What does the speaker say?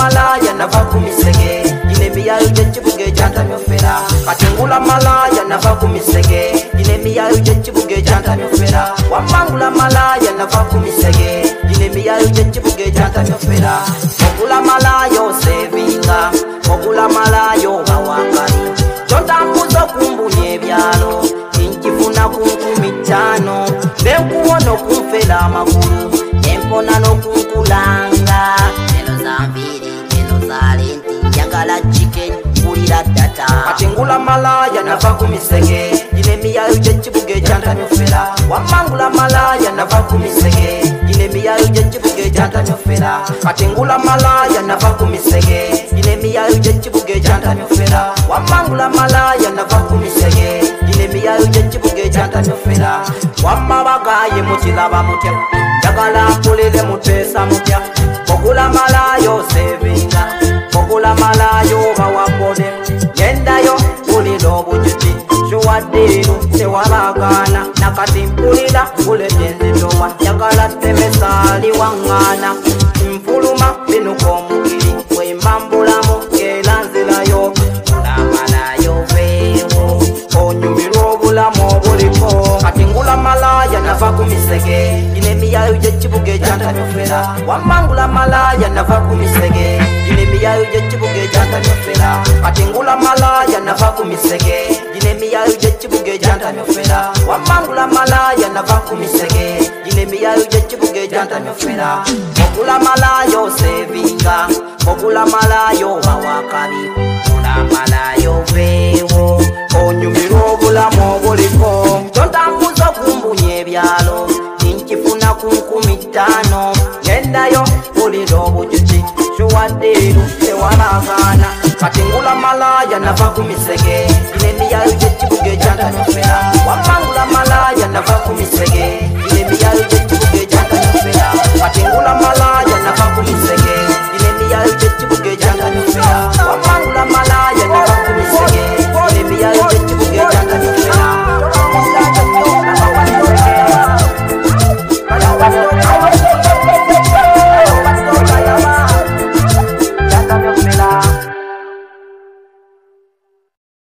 malaya nava kumisege ine miyayo jechibuge jantamyofera katengula malaya nava kumisege ine miyayo jechibuge jantamyofera wamangula malaya nava kumisege ine miyayo jechibuge jantamyofera ogula malayo sevinga ogula malayo bawakali tontambuzo kumbunye byalo injifuna kunkumitano benkuwono kumfela amagulu empona nokunkulanga eno zambiri eno zalenti njagala chicken kulira data katengula malaya nava kumisege ine miyayo jechibuge jantamyofera wamangula malaya nava kumisege ine miyayo jechibuge jantamyofera katengula malaya nava kumisege ine miyayo jechibuge jantamyofera wamangula malaya nava kumisege ine miyayo jechibuge jantamyofera wamabagaye mukilaba mutya njagala mpulire mutesa mutya ogula malayo sevinga ogula malayo bawakode yendayo ulira obujuti shuwaddiru tewalagana nakati mpulira kulebyenzitowa njagala temesali waŋŋaana nfuluma binuka omubiri wembambulamu era nzirayo olamalayo veewo onyumirwa obulamu obuliko kati ngula malaya nava kumisege ine miyayo jechibuge jantamyofera wamangula malaya nava kumisege ine miyayo jechibuge jantamyofera kati ngula malaya nava kumisege ine miyayo jechibuge jantamyofera wamangula malaya nava kumisege ine miyayo jechibuge jantamyofera ogula malayo sevinga ogula malayo bawakali ogula malayo veewo onyumirwa obulamu obuliko tontambuza kumbunye ebyalo nkifuna kunkumitano yendayo ulira obujuti shuwaddiru tewalagana kati ngula malaya nava kumisege ine miyayo jechibuge jantamyofera wamangula malaya nava kumisege